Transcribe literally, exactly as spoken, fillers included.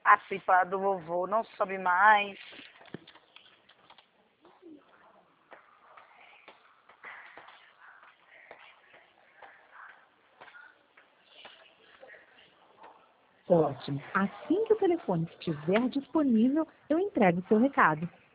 A pipa do vovô não sobe mais. Ótimo. Assim que o telefone estiver disponível, eu entrego o seu recado.